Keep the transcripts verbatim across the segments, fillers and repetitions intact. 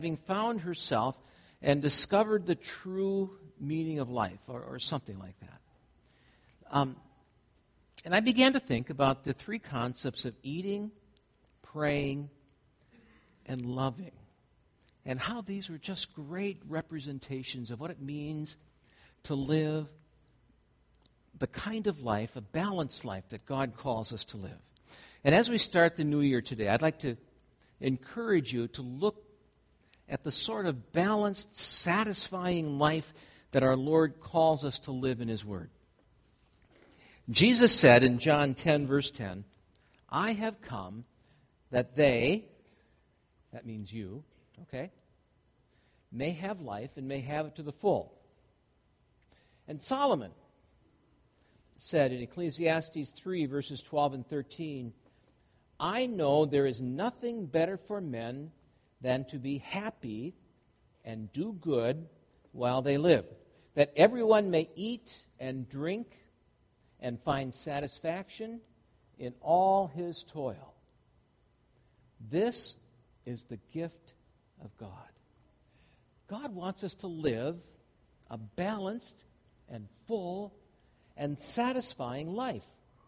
having found herself and discovered the true meaning of life, or, or something like that. Um, and I began to think about the three concepts of eating, praying, and loving, and how these were just great representations of what it means to live the kind of life, a balanced life that God calls us to live. And as we start the new year today, I'd like to encourage you to look at the sort of balanced, satisfying life that our Lord calls us to live in His Word. Jesus said in John ten, verse ten, "I have come that they," that means you, okay, "may have life and may have it to the full." And Solomon said in Ecclesiastes three, verses twelve and thirteen, "I know there is nothing better for men than to be happy and do good while they live, that everyone may eat and drink and find satisfaction in all his toil. This is the gift of God." God wants us to live a balanced and full and satisfying life.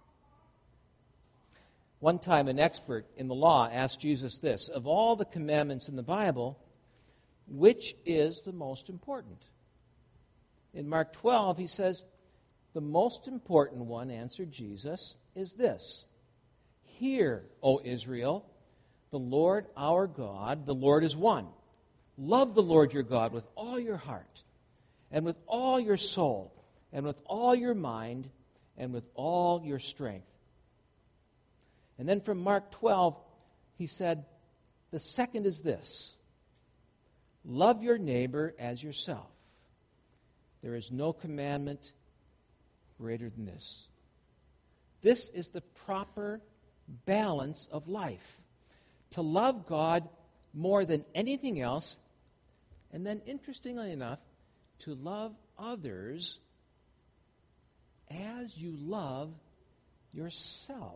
One time, an expert in the law asked Jesus this: "Of all the commandments in the Bible, which is the most important?" In Mark twelve, he says, "The most important one," answered Jesus, "is this: Hear, O Israel, the Lord our God, the Lord is one. Love the Lord your God with all your heart, and with all your soul, and with all your mind, and with all your strength." And then from Mark twelve, he said, "The second is this: love your neighbor as yourself. There is no commandment greater than this." This is the proper balance of life: to love God more than anything else, and then, interestingly enough, to love others as you love yourself.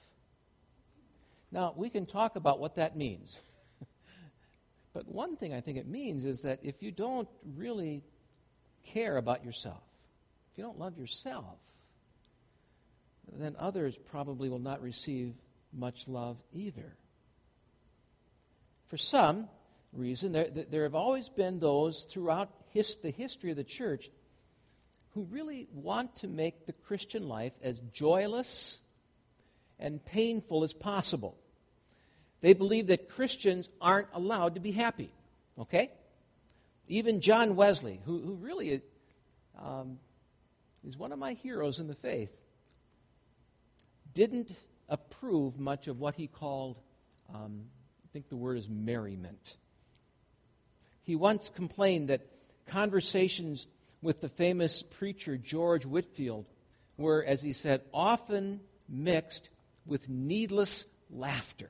Now, we can talk about what that means. But one thing I think it means is that if you don't really care about yourself, if you don't love yourself, then others probably will not receive much love either. For some reason, there, there have always been those throughout his, the history of the church who really want to make the Christian life as joyless and painful as possible. They believe that Christians aren't allowed to be happy, okay? Even John Wesley, who, who really um, is one of my heroes in the faith, didn't approve much of what he called, um, I think the word is merriment. He once complained that conversations with the famous preacher George Whitefield were, as he said, often mixed with needless laughter.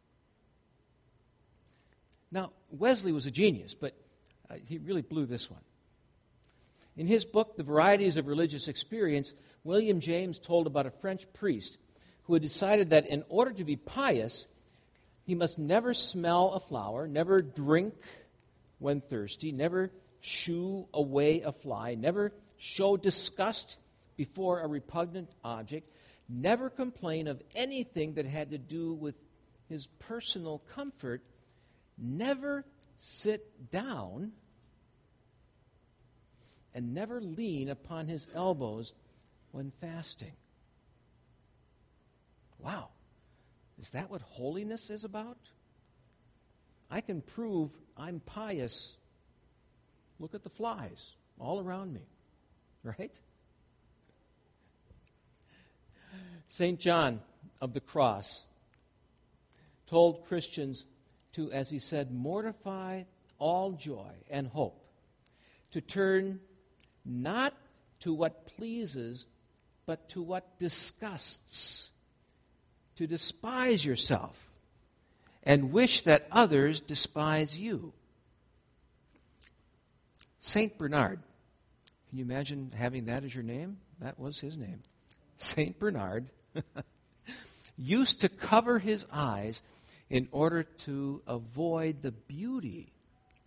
Now, Wesley was a genius, but uh, he really blew this one. In his book, The Varieties of Religious Experience, William James told about a French priest who had decided that in order to be pious, he must never smell a flower, never drink when thirsty, never shoo away a fly, never show disgust before a repugnant object, never complain of anything that had to do with his personal comfort, never sit down, and never lean upon his elbows when fasting. Wow. Is that what holiness is about? I can prove I'm pious. Look at the flies all around me, right? Saint John of the Cross told Christians to, as he said, mortify all joy and hope, to turn not to what pleases, but to what disgusts, to despise yourself and wish that others despise you. Saint Bernard, can you imagine having that as your name? That was his name. Saint Bernard used to cover his eyes in order to avoid the beauty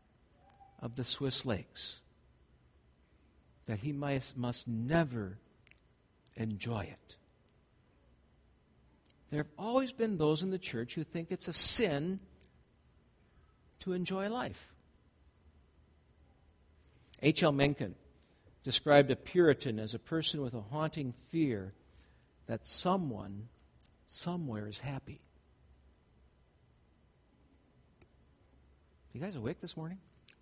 of the Swiss lakes, that he must, must never enjoy it. There have always been those in the church who think it's a sin to enjoy life. H L Mencken described a Puritan as a person with a haunting fear that someone, somewhere is happy. You guys awake this morning?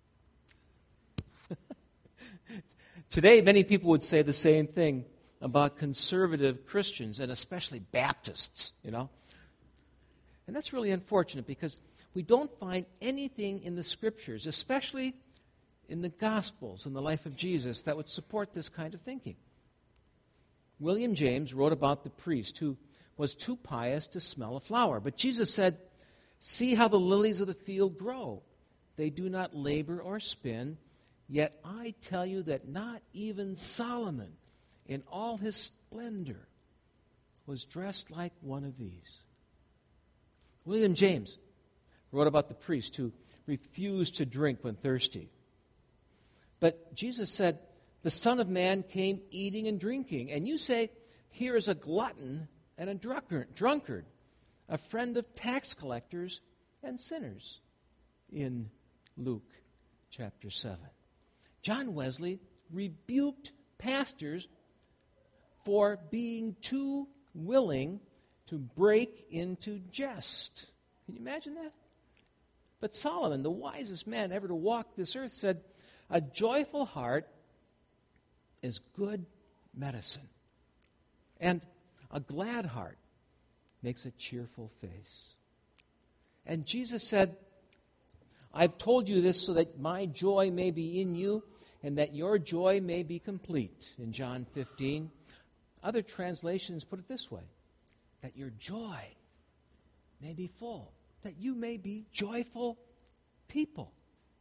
Today, many people would say the same thing about conservative Christians, and especially Baptists, you know. And that's really unfortunate because we don't find anything in the Scriptures, especially in the Gospels, in the life of Jesus, that would support this kind of thinking. William James wrote about the priest who was too pious to smell a flower. But Jesus said, "See how the lilies of the field grow. They do not labor or spin. Yet I tell you that not even Solomon, in all his splendor, was dressed like one of these." William James wrote about the priest who refused to drink when thirsty. But Jesus said, "The Son of Man came eating and drinking." And you say, "Here is a glutton and a drunkard, a friend of tax collectors and sinners," in Luke chapter seven. John Wesley rebuked pastors for being too willing to break into jest. Can you imagine that? But Solomon, the wisest man ever to walk this earth, said, "A joyful heart is good medicine, and a glad heart makes a cheerful face." And Jesus said, "I've told you this so that my joy may be in you and that your joy may be complete," in John fifteen. Other translations put it this way, that your joy may be full, that you may be joyful people.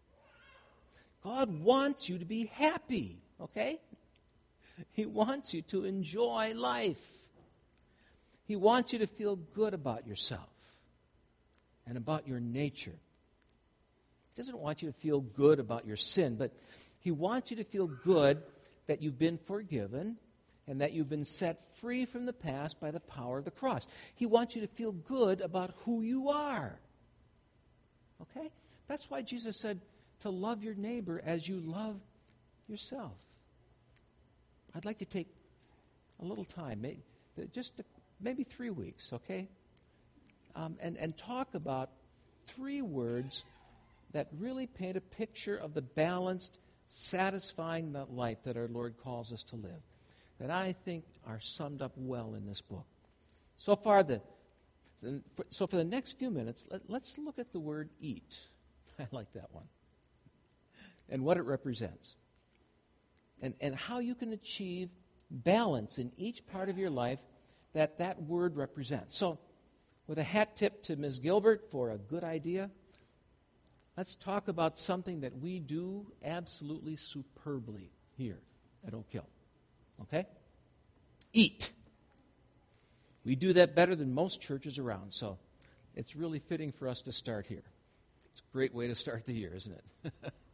God wants you to be happy, okay? He wants you to enjoy life. He wants you to feel good about yourself and about your nature. He doesn't want you to feel good about your sin, but he wants you to feel good that you've been forgiven and that you've been set free from the past by the power of the cross. He wants you to feel good about who you are. Okay? That's why Jesus said to love your neighbor as you love yourself. I'd like to take a little time, maybe, just maybe three weeks, okay? Um, and, and talk about three words that really paint a picture of the balanced, satisfying life that our Lord calls us to live, that I think are summed up well in this book. So far, the so for the next few minutes, let, let's look at the word eat. I like that one. And what it represents. And, and how you can achieve balance in each part of your life that that word represents. So, with a hat tip to Miz Gilbert for a good idea, let's talk about something that we do absolutely superbly here at Oak Hill. Okay? Eat. We do that better than most churches around, so it's really fitting for us to start here. It's a great way to start the year, isn't it?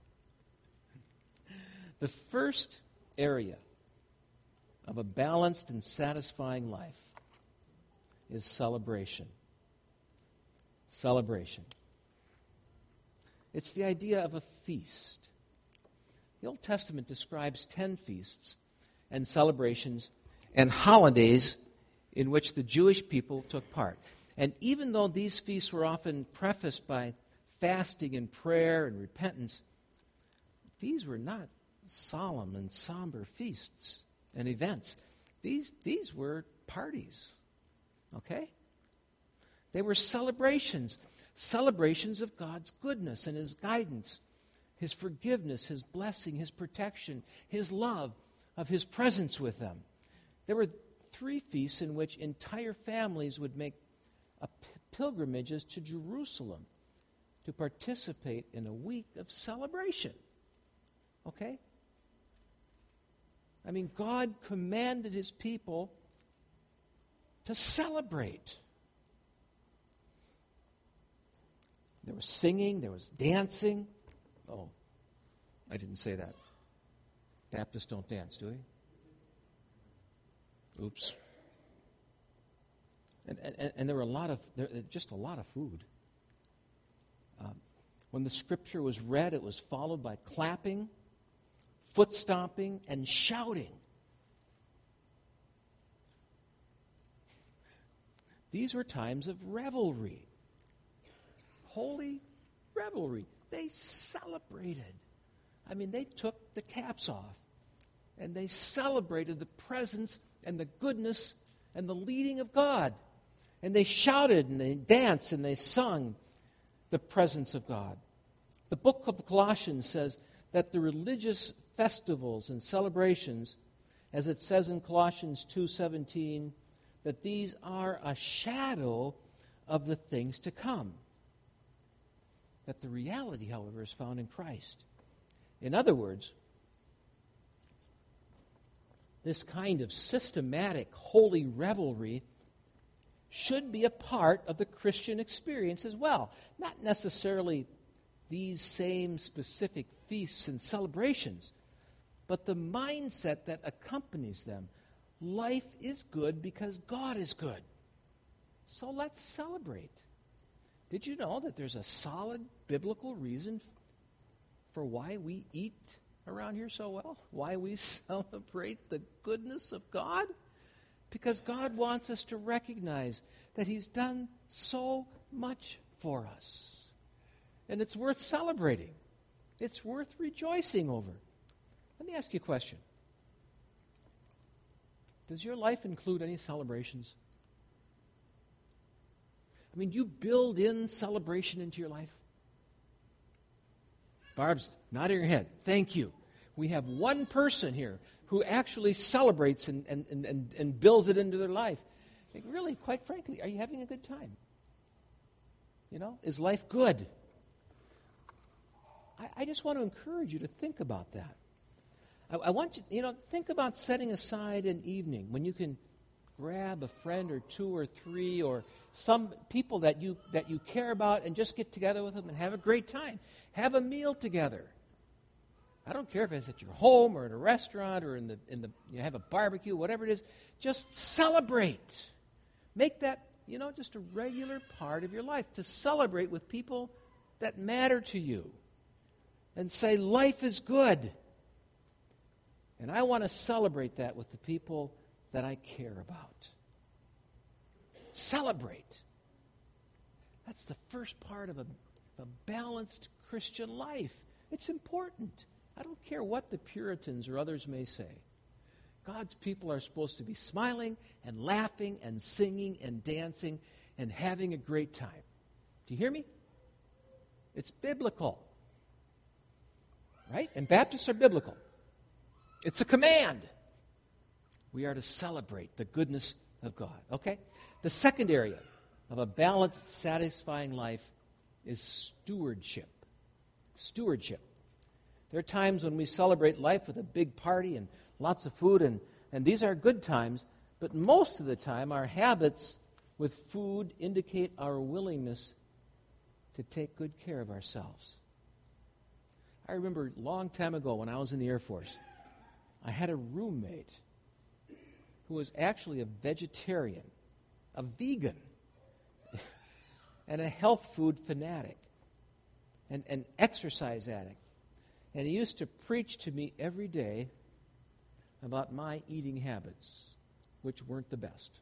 The first area of a balanced and satisfying life is celebration. Celebration. It's the idea of a feast. The Old Testament describes ten feasts and celebrations and holidays in which the Jewish people took part. And even though these feasts were often prefaced by fasting and prayer and repentance, these were not solemn and somber feasts and events. These, these were parties, okay? They were celebrations, celebrations of God's goodness and His guidance, His forgiveness, His blessing, His protection, His love, of His presence with them. There were three feasts in which entire families would make a p- pilgrimages to Jerusalem to participate in a week of celebration. Okay? I mean, God commanded His people to celebrate. There was singing, there was dancing. Oh, I didn't say that. Baptists don't dance, do we? Oops. And, and, and there were a lot of, there, just a lot of food. Um, when the scripture was read, it was followed by clapping, foot stomping, and shouting. These were times of revelry. Holy revelry. They celebrated. I mean, they took the caps off and they celebrated the presence and the goodness and the leading of God. And they shouted and they danced and they sung the presence of God. The book of Colossians says that the religious festivals and celebrations, as it says in Colossians two seventeen, that these are a shadow of the things to come. That the reality, however, is found in Christ. In other words, this kind of systematic holy revelry should be a part of the Christian experience as well. Not necessarily these same specific feasts and celebrations, but the mindset that accompanies them. Life is good because God is good. So let's celebrate. Did you know that there's a solid biblical reason for why we eat around here so well? Why we celebrate the goodness of God? Because God wants us to recognize that He's done so much for us. And it's worth celebrating. It's worth rejoicing over. Let me ask you a question. Does your life include any celebrations? I mean, do you build in celebration into your life? Barb's nodding her head. Thank you. We have one person here who actually celebrates and, and, and, and builds it into their life. Like, really, quite frankly, are you having a good time? You know, is life good? I, I just want to encourage you to think about that. I, I want you, you know, think about setting aside an evening when you can grab a friend or two or three or some people that you that you care about and just get together with them and have a great time. Have a meal together. I don't care if it's at your home or at a restaurant or in the in the you have a barbecue, whatever it is. Just celebrate. Make that, you know, just a regular part of your life, to celebrate with people that matter to you. And say, life is good. And I want to celebrate that with the people that I care about. Celebrate. That's the first part of a, a balanced Christian life. It's important. I don't care what the Puritans or others may say. God's people are supposed to be smiling and laughing and singing and dancing and having a great time. Do you hear me? It's biblical. Right? And Baptists are biblical. It's a command. We are to celebrate the goodness of God. Okay? The second area of a balanced, satisfying life is stewardship. Stewardship. There are times when we celebrate life with a big party and lots of food, and, and these are good times, but most of the time our habits with food indicate our willingness to take good care of ourselves. I remember a long time ago when I was in the Air Force, I had a roommate who was actually a vegetarian, a vegan, and a health food fanatic, and an exercise addict. And he used to preach to me every day about my eating habits, which weren't the best.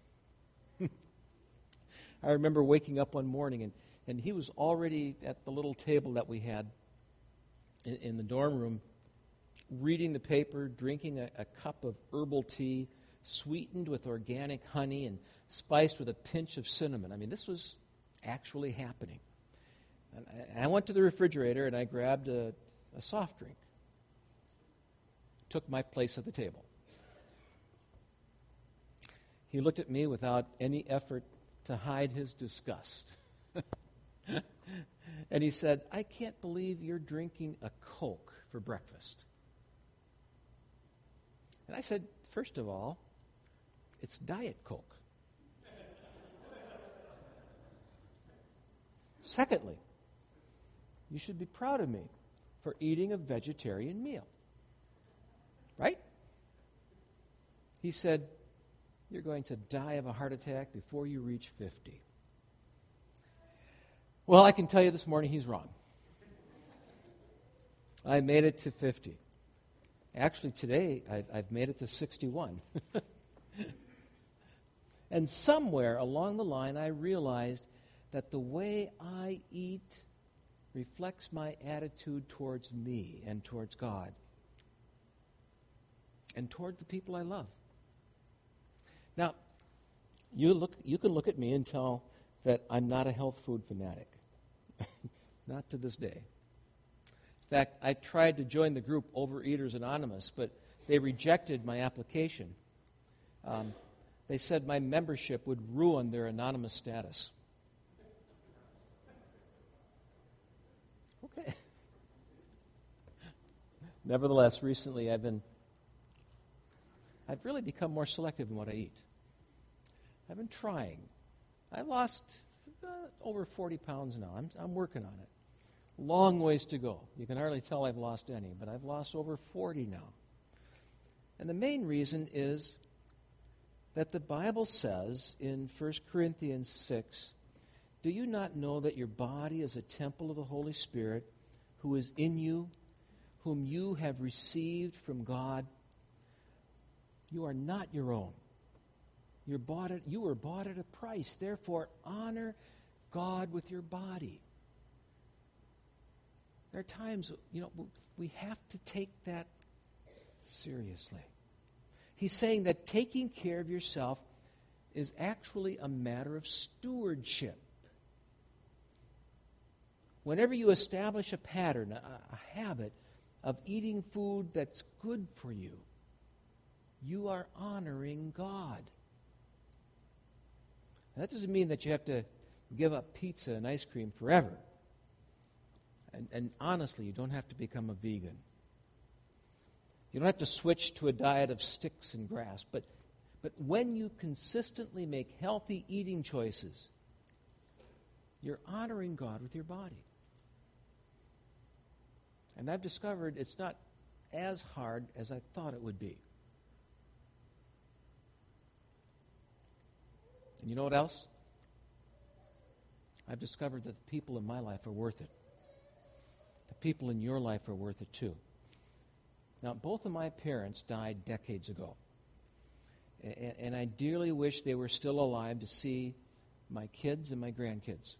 I remember waking up one morning, and, and he was already at the little table that we had in, in the dorm room, reading the paper, drinking a, a cup of herbal tea, sweetened with organic honey and spiced with a pinch of cinnamon. I mean, this was actually happening. And I, I went to the refrigerator and I grabbed a, a soft drink. Took my place at the table. He looked at me without any effort to hide his disgust. And he said, "I can't believe you're drinking a Coke for breakfast." And I said, "First of all, it's Diet Coke. Secondly, you should be proud of me for eating a vegetarian meal. Right? He said, you're going to die of a heart attack before you reach fifty. Well, I can tell you this morning he's wrong. I made it to fifty. Actually, today I've, I've made it to sixty-one. And somewhere along the line, I realized that the way I eat reflects my attitude towards me and towards God and toward the people I love. Now, you look, you can look at me and tell that I'm not a health food fanatic. Not to this day. In fact, I tried to join the group Overeaters Anonymous, but they rejected my application. Um, they said my membership would ruin their anonymous status. Okay. Nevertheless, recently I've been, I've really become more selective in what I eat. I've been trying. I've lost uh, over forty pounds now. I'm, I'm working on it. Long ways to go. You can hardly tell I've lost any, but I've lost over forty now. And the main reason is that the Bible says in First Corinthians six, do you not know that your body is a temple of the Holy Spirit who is in you, whom you have received from God? You are not your own. You're bought at, you were bought at a price. Therefore, honor God with your body. There are times, you know, we have to take that seriously. He's saying that taking care of yourself is actually a matter of stewardship. Whenever you establish a pattern, a, a habit of eating food that's good for you, you are honoring God. That doesn't mean that you have to give up pizza and ice cream forever. And, and honestly, you don't have to become a vegan. You don't have to switch to a diet of sticks and grass. But, but when you consistently make healthy eating choices, you're honoring God with your body. And I've discovered it's not as hard as I thought it would be. And you know what else? I've discovered that the people in my life are worth it. The people in your life are worth it too. Now, both of my parents died decades ago. And, and I dearly wish they were still alive to see my kids and my grandkids.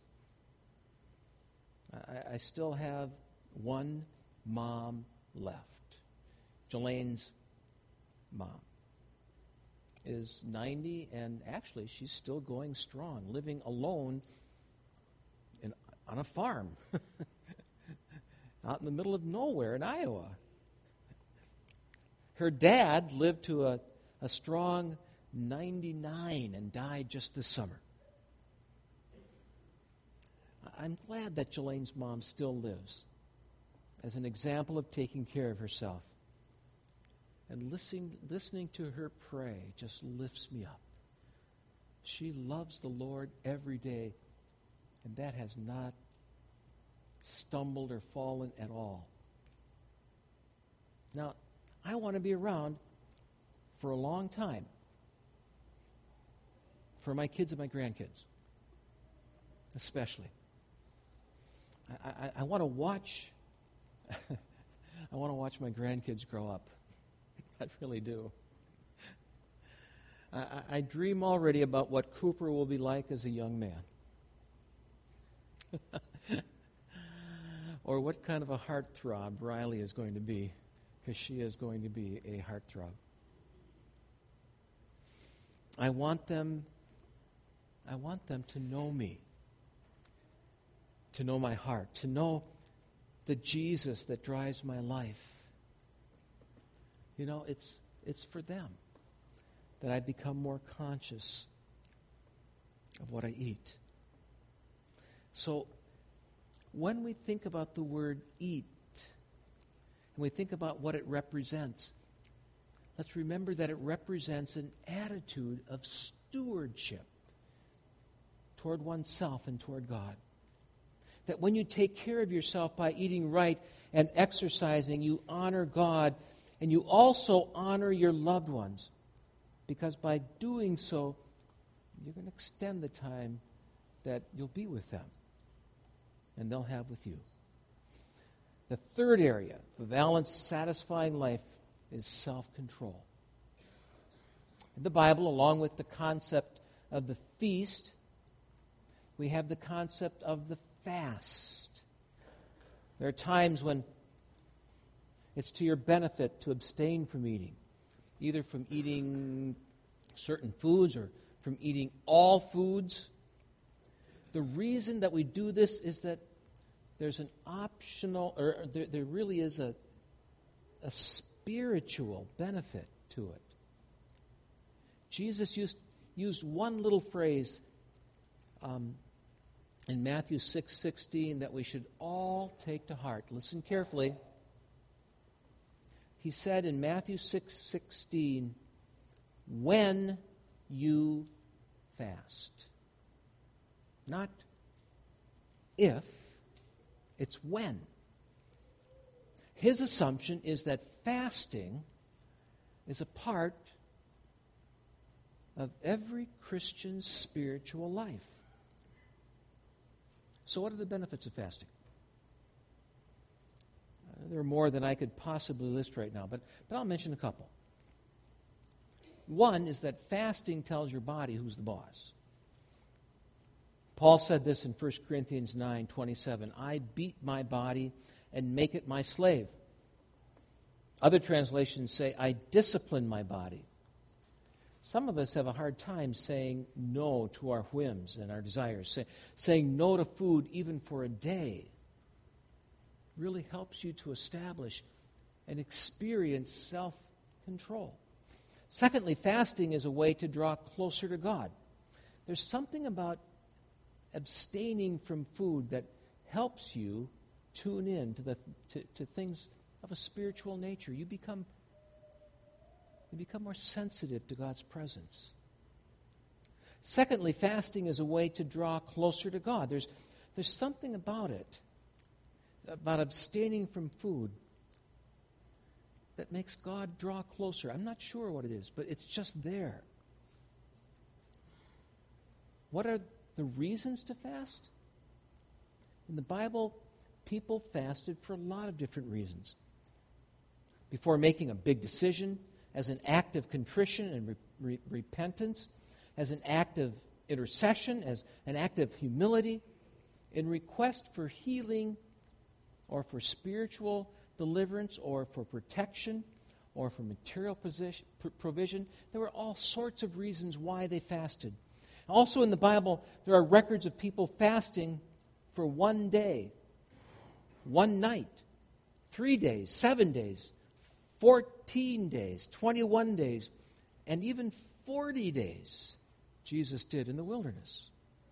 I, I still have one mom left. Jelane's mom is ninety, and actually she's still going strong, living alone in, on a farm out in the middle of nowhere in Iowa. Her dad lived to a, a strong ninety-nine and died just this summer. I'm glad that Jelane's mom still lives as an example of taking care of herself. And listening, listening to her pray just lifts me up. She loves the Lord every day, and that has not stumbled or fallen at all. Now, I want to be around for a long time for my kids and my grandkids, especially. I, I, I want to watch. I want to watch my grandkids grow up. I really do. I, I dream already about what Cooper will be like as a young man. Or what kind of a heartthrob Riley is going to be, because she is going to be a heartthrob. I want them, I want them to know me, to know my heart, to know the Jesus that drives my life. You know, it's it's for them that I become more conscious of what I eat. So when we think about the word eat, and we think about what it represents, let's remember that it represents an attitude of stewardship toward oneself and toward God. That when you take care of yourself by eating right and exercising, you honor God, and you also honor your loved ones. Because by doing so, you're going to extend the time that you'll be with them and they'll have with you. The third area of a balanced, satisfying life is self-control. In the Bible, along with the concept of the feast, we have the concept of the fast. There are times when it's to your benefit to abstain from eating, either from eating certain foods or from eating all foods. The reason that we do this is that there's an optional, or there, there really is a, a spiritual benefit to it. Jesus used, used one little phrase um, in Matthew six sixteen that we should all take to heart. Listen carefully. He said in Matthew six sixteen, when you fast. Not if, it's when. His assumption is that fasting is a part of every Christian's spiritual life. So what are the benefits of fasting? Uh, there are more than I could possibly list right now, but, but I'll mention a couple. One is that fasting tells your body who's the boss. Paul said this in First Corinthians nine twenty-seven, I beat my body and make it my slave. Other translations say, I discipline my body. Some of us have a hard time saying no to our whims and our desires. Say, saying no to food even for a day really helps you to establish and experience self-control. Secondly, fasting is a way to draw closer to God. There's something about abstaining from food that helps you tune in to the to, to things of a spiritual nature. You become you become more sensitive to God's presence. Secondly, fasting is a way to draw closer to God. There's there's something about it, about abstaining from food, that makes God draw closer. I'm not sure what it is, but it's just there. What are the reasons to fast? In the Bible, people fasted for a lot of different reasons. Before making a big decision, as an act of contrition and re- re- repentance, as an act of intercession, as an act of humility, in request for healing or for spiritual deliverance or for protection or for material position, provision. There were all sorts of reasons why they fasted. Also in the Bible, there are records of people fasting for one day, one night, three days, seven days, fourteen days, twenty-one days, and even forty days Jesus did in the wilderness.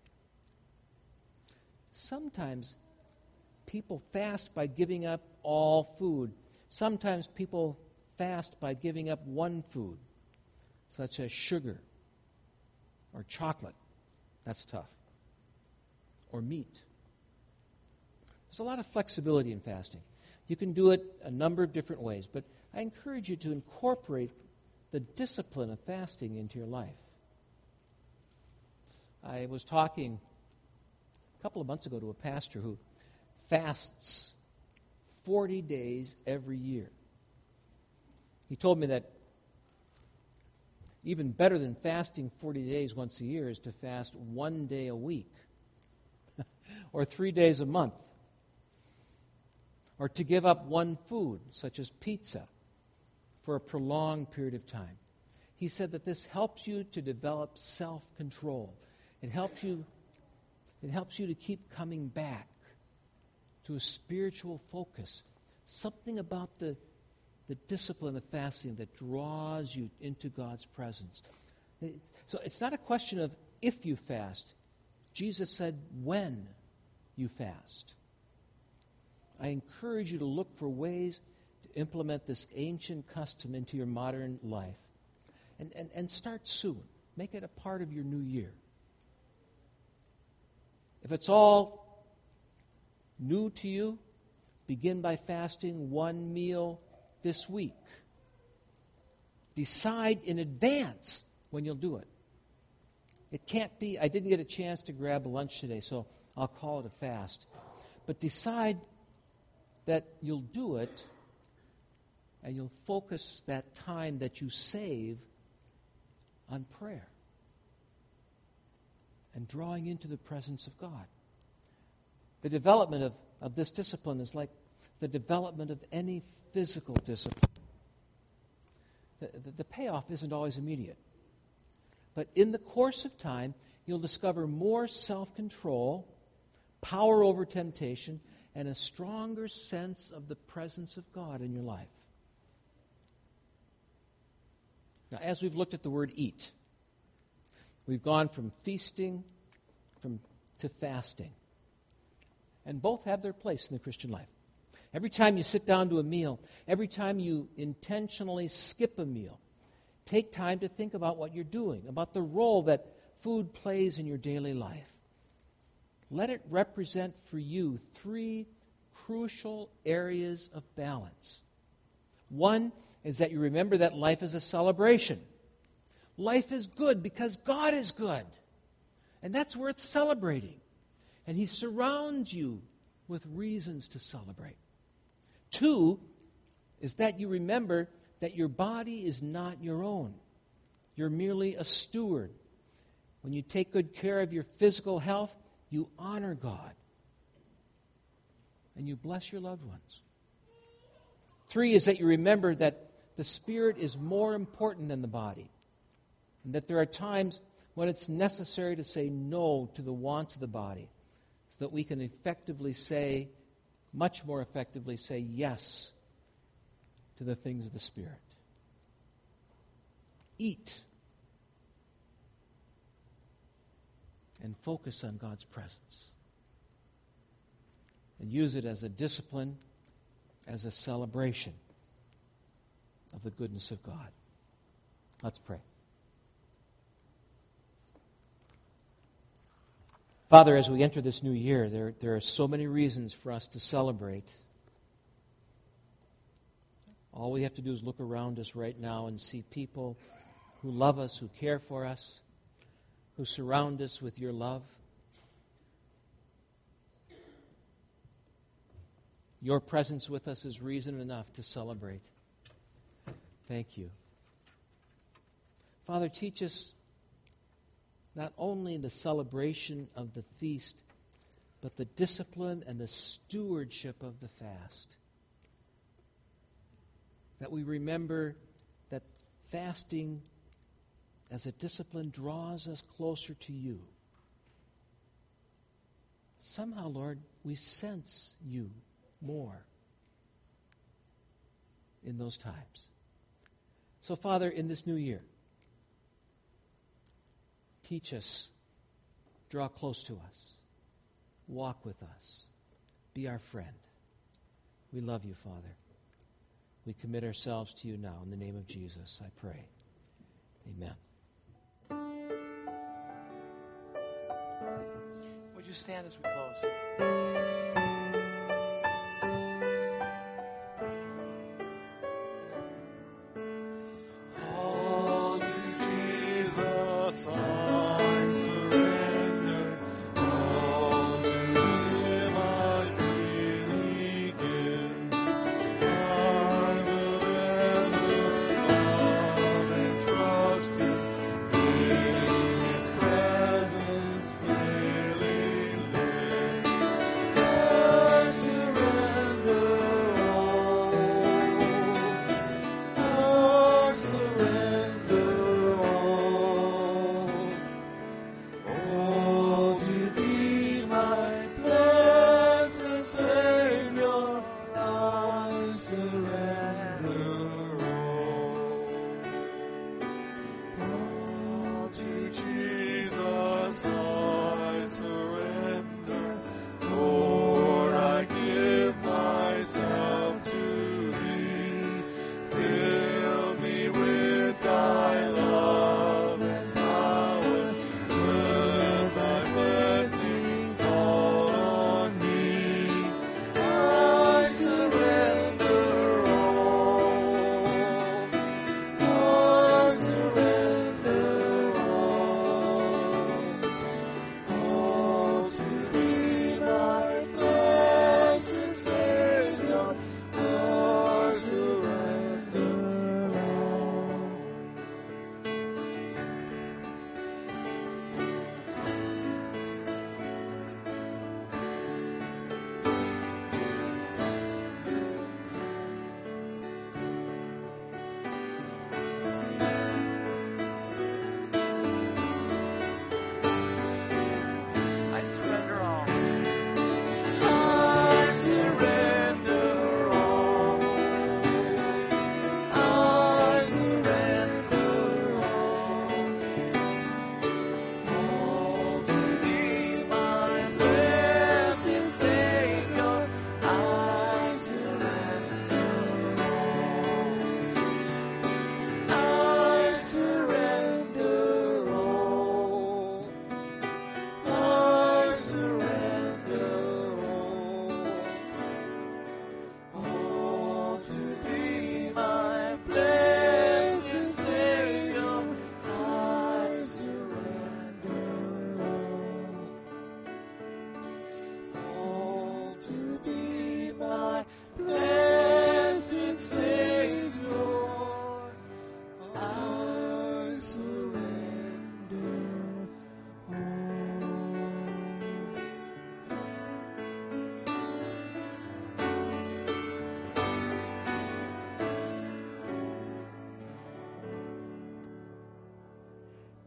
Sometimes people fast by giving up all food. Sometimes people fast by giving up one food, such as sugar or chocolate. That's tough. Or meat. There's a lot of flexibility in fasting. You can do it a number of different ways, but I encourage you to incorporate the discipline of fasting into your life. I was talking a couple of months ago to a pastor who fasts forty days every year. He told me that even better than fasting forty days once a year is to fast one day a week or three days a month, or to give up one food, such as pizza, for a prolonged period of time. He said that this helps you to develop self-control. It helps you, it helps you to keep coming back to a spiritual focus. Something about the, the discipline of fasting that draws you into God's presence. It's, so it's not a question of if you fast. Jesus said when you fast. I encourage you to look for ways to implement this ancient custom into your modern life. And, and, and start soon. Make it a part of your new year. If it's all new to you, begin by fasting one meal this week. Decide in advance when you'll do it. It can't be, I didn't get a chance to grab lunch today, so I'll call it a fast. But decide that you'll do it, and you'll focus that time that you save on prayer and drawing into the presence of God. The development of, of this discipline is like the development of any physical discipline. The, the, the payoff isn't always immediate. But in the course of time, you'll discover more self-control, power over temptation, and a stronger sense of the presence of God in your life. Now, as we've looked at the word eat, we've gone from feasting from, to fasting. And both have their place in the Christian life. Every time you sit down to a meal, every time you intentionally skip a meal, take time to think about what you're doing, about the role that food plays in your daily life. Let it represent for you three crucial areas of balance. One is that you remember that life is a celebration. Life is good because God is good. And that's worth celebrating. And He surrounds you with reasons to celebrate. Two is that you remember that your body is not your own. You're merely a steward. When you take good care of your physical health, you honor God. And you bless your loved ones. Three is that you remember that the spirit is more important than the body. And that there are times when it's necessary to say no to the wants of the body so that we can effectively say, much more effectively say yes to the things of the Spirit. Eat and focus on God's presence. And use it as a discipline, as a celebration of the goodness of God. Let's pray. Father, as we enter this new year, there, there are so many reasons for us to celebrate. All we have to do is look around us right now and see people who love us, who care for us, who surround us with your love. Your presence with us is reason enough to celebrate. Thank you. Father, teach us not only the celebration of the feast, but the discipline and the stewardship of the fast. That we remember that fasting as a discipline draws us closer to you. Somehow, Lord, we sense you more in those times. So, Father, in this new year, teach us, draw close to us, walk with us, be our friend. We love you, Father. We commit ourselves to you now. In the name of Jesus, I pray. Amen. Would you stand as we close?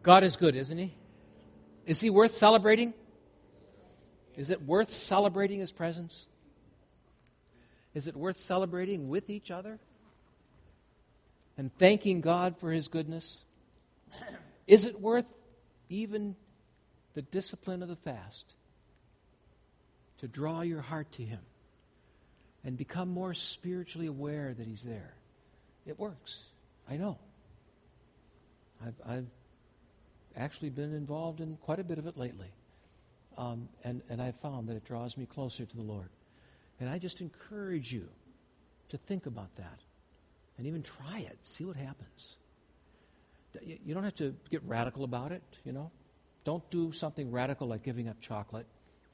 God is good, isn't He? Is He worth celebrating? Is it worth celebrating His presence? Is it worth celebrating with each other? And thanking God for His goodness? Is it worth even the discipline of the fast to draw your heart to Him and become more spiritually aware that He's there? It works. I know. I've, I've actually been involved in quite a bit of it lately. Um, and, and I've found that it draws me closer to the Lord. And I just encourage you to think about that and even try it. See what happens. You don't have to get radical about it, you know. Don't do something radical like giving up chocolate.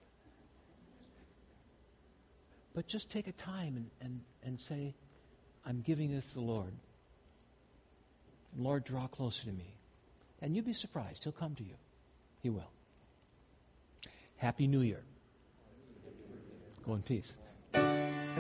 But just take a time and, and, and say, I'm giving this to the Lord. And Lord, draw closer to me. And you'd be surprised. He'll come to you. He will. Happy New Year. Go in peace.